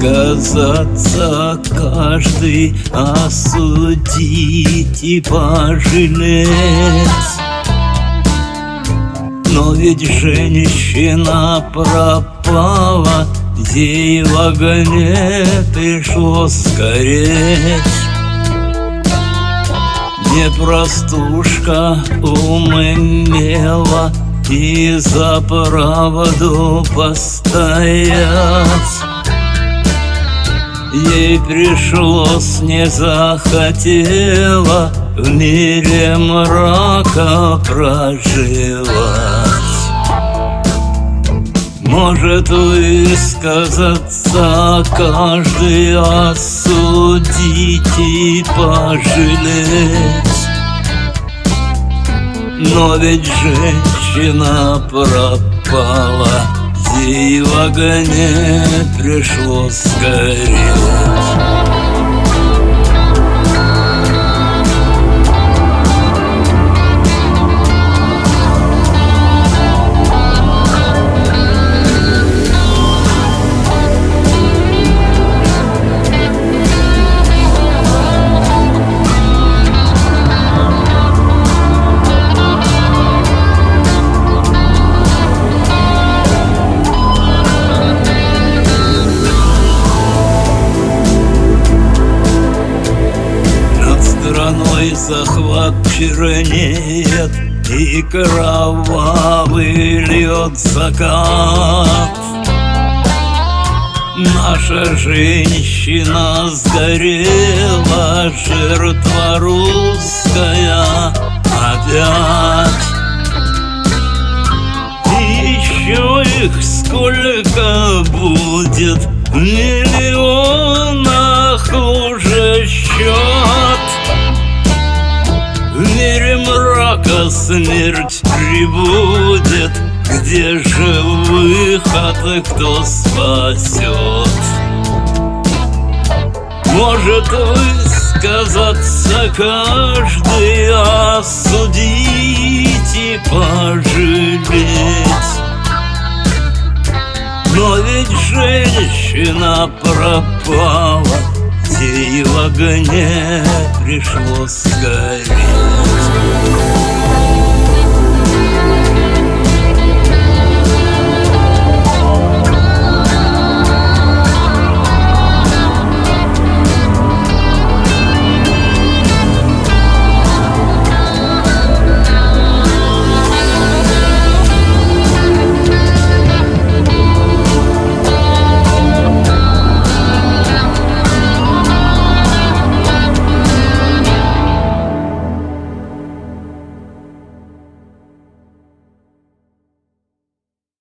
высказаться каждый, осудить и пожалеть. Но ведь женщина пропала, ей в огне пришлось гореть. Не простушка ум имела и за правду постоять. Ей пришлось, не захотела в мире мрака проживать. Может высказаться каждый, осудить и пожалеть. Но ведь женщина пропала, ей в огне пришлось гореть. Страной захват чернеет, и кровавый льет закат. Наша женщина сгорела, жертва русская опять. Еще их сколько будет, в миллионах уже счет. В мире мрака смерть прибудет, где же выход и кто спасет? Может высказаться каждый, осудить и пожалеть. Но ведь женщина пропала, ей в огне пришлось гореть.